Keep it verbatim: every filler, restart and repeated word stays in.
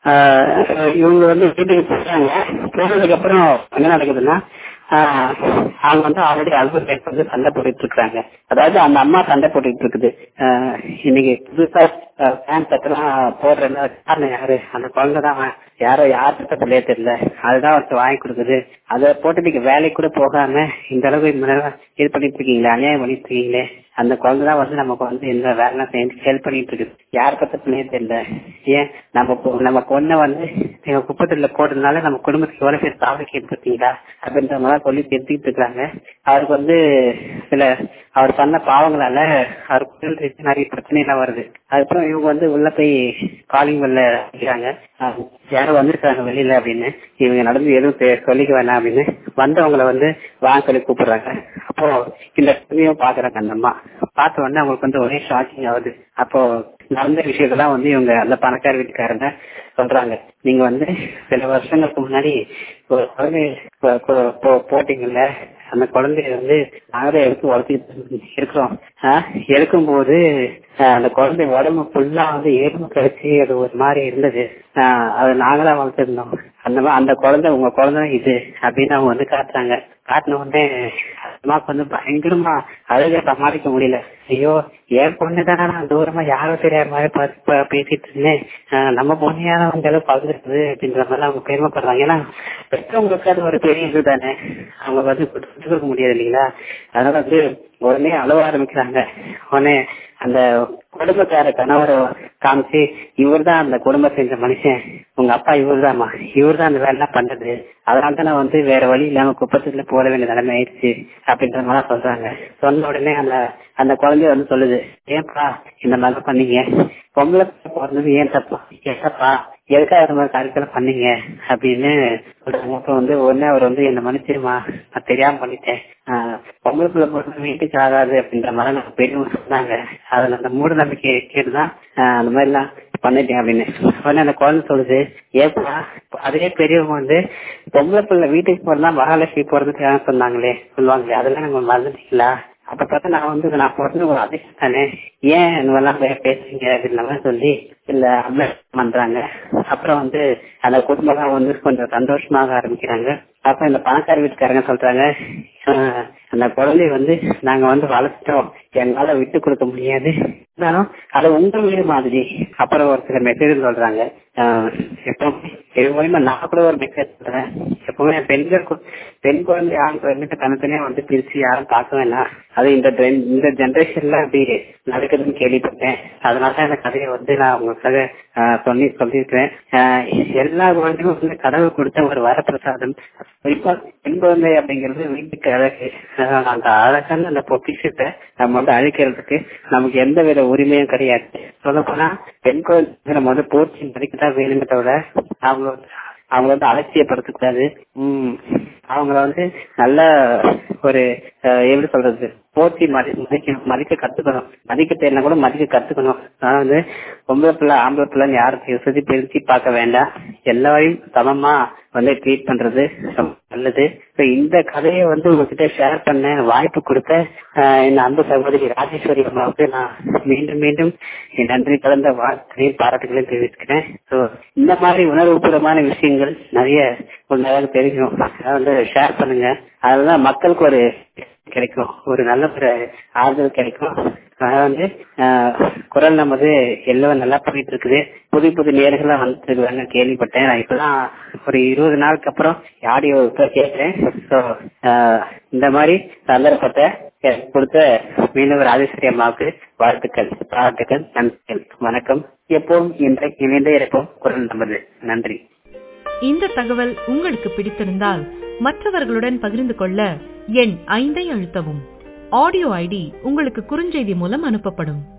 ஆஹ் இவங்க வந்து வீட்டுக்கு போறாங்க. போனதுக்கு அப்புறம் என்ன நடக்குதுன்னா, ஆஹ் அவங்க வந்து ஆல்ரெடி ஹஸ்பண்ட் வந்து சண்டை போட்டுட்டு இருக்காங்க. அதாவது அந்த அம்மா சண்டை போட்டுட்டு இருக்குது. ஆஹ் இன்னைக்கு புதுசா பேண்ட் சட்டெல்லாம் போடுறதுல காரணம் யாரு? அந்த குழந்தைதான். யாரோ யார் சட்டத்திலே தெரியல, அதுதான் ஒருத்தர் வாங்கி கொடுக்குது. அதை போட்டு நீங்க வேலைக்கு கூட போகாம இந்த அளவுக்கு இது பண்ணிட்டு இருக்கீங்களே, அநியாயம் பண்ணிட்டு இருக்கீங்களே. அந்த குழந்தைதான் வந்து நமக்கு வந்து எந்த வேலை செஞ்சு ஹெல்ப் பண்ணிட்டு இருக்குது. யார் பத்தினே தெரியல. ஏன் நம்ம நம்ம பொண்ணை வந்து குப்பத்துல போடுறதுனால நம்ம குடும்பத்துக்கு எவ்வளவு பேர் சாப்பிட்டு கேட்டுருக்கீங்களா அப்படின்ற மாதிரி சொல்லி தெரிஞ்சுக்கிட்டு இருக்காங்க. அவருக்கு வந்து சில அவர் பண்ண பாவங்களால அவருக்கு நிறைய பிரச்சனை எல்லாம் வருது. அதுக்கப்புறம் இவங்க வந்து உள்ள போய் காலிங் வெல்ல அடிக்கிறாங்க. யாரும் வந்திருக்காங்க வெளியில அப்படின்னு. இவங்க நடந்து எதுவும் சொல்லிக்க வேணாம் அப்படின்னு வந்தவங்களை வந்து வாங்க சொல்லி கூப்பிடுறாங்க. அப்போ இந்த குழந்தையும் பாக்குறாங்க. அந்த அம்மா பார்த்த உடனே அவங்களுக்கு வந்து ஒரே ஷாக்கிங் ஆகுது. அப்போ நடந்த விஷயத்தான் வந்து இவங்க அந்த பணக்கார வீட்டுக்காரங்க சொல்றாங்க. நீங்க வந்து சில வருஷங்களுக்கு முன்னாடி ஒரு குழந்தை போட்டீங்கல்ல, அந்த குழந்தைய வந்து நாங்களே எடுத்து வளர்த்துக்கிட்டு இருக்கிறோம். எடுக்கும் போது அந்த குழந்தை உடம்பு ஃபுல்லா வந்து எறும்பு கழிச்சு அது ஒரு மாதிரி இருந்தது. அது நாங்களா வளர்த்துருந்தோம். அந்த மாதிரி அந்த குழந்தை உங்க குழந்தை இது அப்படின்னு அவங்க வந்து காட்டுறாங்க. காட்டின உடனே அம்மாவுக்கு வந்து பயங்கரமா அழுக சமாளிக்க முடியல. ஐயோ, என் பொண்ணு தானே, நான் தூரமா யாரும் தெரியாத மாதிரி பேசிட்டு இருந்தேன், நம்ம பொண்ணையான அந்த அளவு பகிர்ந்துருக்குது அப்படின்ற மாதிரி அவங்க பெருமைப்படுறாங்க. ஏன்னா பெற்றவங்களுக்கு அது ஒரு பெரிய இது தானே, அவங்க வந்து கொடுக்க முடியாது இல்லைங்களா. அதனால வந்து உடனே அழுவ ஆரம்பிக்கிறாங்க. உடனே அந்த குடும்பக்கார கணவரை காமிச்சு, இவர் தான் அந்த குடும்பம் செஞ்ச மனுஷன், உங்க அப்பா இவர் தான்மா, இவர் தான் அந்த வேலை எல்லாம் பண்றது, அதனால தான் நான் வந்து வேற வழி இல்லாம குப்பத்துல போட வேண்டிய நிலைமை ஆயிடுச்சு அப்படின்ற மாதிரி சொல்றாங்க. சொன்ன உடனே அந்த அந்த குழந்தைய வந்து சொல்லுது, ஏன்பா இந்த மாதிரி பண்ணீங்க, பொம்பளை பிறந்தது ஏன் தப்பா, ஏப்பா எதுக்காக இந்த மாதிரி காரியத்தெல்லாம் பண்ணீங்க அப்படின்னு சொல்றாங்க. அப்ப வந்து உடனே அவர் வந்து என்ன மன்னிச்சிருமா, நான் தெரியாம பண்ணிட்டேன், பொம்பளை பிள்ளை பிறந்த வீட்டுக்கு ஆகாது அப்படின்ற மாதிரி நான் பெரியவங்க சொன்னாங்க, அதுல அந்த மூட நம்பிக்கை கேட்டுதான் அந்த மாதிரி எல்லாம் பண்ணிட்டேன் அப்படின்னு. உடனே அந்த குழந்தை சொல்லுது, ஏப்பா அதே பெரியவங்க வந்து பொம்பளை பிள்ளை வீட்டுக்கு போறதா மகாலட்சுமி போறதுக்கு சொன்னாங்களே சொல்லுவாங்களே, அதெல்லாம் நம்ம மறந்துட்டீங்களா? அப்ப பார்த்தா நான் வந்து நான் பிறந்த ஒரு அதிர்ஷ்டம் தானே, ஏன் இதெல்லாம் பேசுறீங்க அப்படின்ற சொல்லி இல்ல அப்ளை பண்றாங்க. அப்புறம் வந்து அந்த குடும்பம் வந்து கொஞ்சம் சந்தோஷமாக ஆரம்பிக்கிறாங்க. அப்ப இந்த பணக்கார வீட்டுக்காரங்க சொல்றாங்க, அந்த குழந்தைய வந்து நாங்க வந்து வளர்த்துட்டோம், எங்களால விட்டு கொடுக்க முடியாது, இருந்தாலும் அது உங்க வீடு மாதிரி. அப்புறம் ஒரு சில மெசேஜ் சொல்றாங்க, எப்பவுமே எப்பவுமே நான் கூட ஒரு மெசேஜ் சொல்றேன், எப்பவுமே பெண்கள் பெண் குழந்தை ஆண் குழந்தை தனித்தனியா வந்து பிரிச்சு யாரும் பார்க்க வேண்டாம், அது இந்த இந்த ஜெனரேஷன்ல அப்படி நடக்குதுன்னு கேள்விப்பட்டேன், அதனால அந்த கதையை வந்து நான் உங்களுக்காக சொல்லி சொல்லியிருக்கிறேன். எல்லா குழந்தையும் வந்து கடவுள் கொடுத்த ஒரு வரப்பிரசாதம். குறிப்பா பெண் குழந்தை அப்படிங்கிறது வீட்டுக்கு அழகு. அந்த அழகான அந்த பொக்கிஷத்தை நம்ம வந்து அழிக்கிறதுக்கு நமக்கு எந்த வித உரிமையும் கிடையாது. சொல்ல போனா பெண் குழந்தை நம்ம வந்து போற்றி மதிக்கத்தான் வேணுமே தவிர அவங்க அவங்கள வந்து அலட்சியப்படுத்தக்கூடாது. உம் அவங்கள வந்து நல்ல ஒரு எப்படி சொல்றது, போற்றி மதி மதிக்கணும், மதிக்க கத்துக்கணும். மதிக்க தெரியல கூட மதிக்க கத்துக்கணும். ஆனா வந்து பொம்பளை பிள்ளை ஆம்பளை பிள்ளைன்னு யாருக்கு சுத்தி பிரிச்சு பார்க்க வேண்டாம், எல்லாரையும் சமமா வந்து ட்ரீட் பண்றது நல்லது. இந்த கதையை வந்து உங்ககிட்ட ஷேர் பண்ண வாய்ப்பு கொடுத்த இந்த அன்பு சகோதரி ராஜேஸ்வரி அம்மாவுக்கு நான் மீண்டும் மீண்டும் நன்றி கலந்த வாழ்க்கையை பாராட்டுகளையும் தெரிவிக்கிறேன். ஸோ இந்த மாதிரி உணர்வுபூர்வமான விஷயங்கள் நிறைய உங்களுக்கு தெரியும், அதை வந்து ஷேர் பண்ணுங்க. அதுதான் மக்களுக்கு ஒரு கிடைக்கும், ஒரு நல்ல ஒரு ஆறுதல் கிடைக்கும். அதனால வந்து குரல் நமது எல்லாம் நல்லா பண்ணிட்டு இருக்குது. புது புது நேர்கள்லாம் வந்துட்டு இருக்காங்க கேள்விப்பட்டேன். நான் இப்பதான் ஒரு இருபது நாளுக்கு அப்புறம் ஆடியோ கேட்கிறேன். ஸோ இந்த மாதிரி சந்தர்ப்பத்தை கொடுத்த மீனவர் ராஜேஸ்வரி அம்மாவுக்கு வாழ்த்துக்கள், பாராட்டுக்கள், நன்றிகள், வணக்கம். எப்பவும் இணைந்தே இருப்போம் குரல் நமது. நன்றி. இந்த தகவல் உங்களுக்கு பிடித்திருந்தால் மற்றவர்களுடன் பகிர்ந்து கொள்ள எண் ஐந்தை அழுத்தவும். ஆடியோ ஐடி உங்களுக்கு குறுஞ்செய்தி மூலம் அனுப்பப்படும்.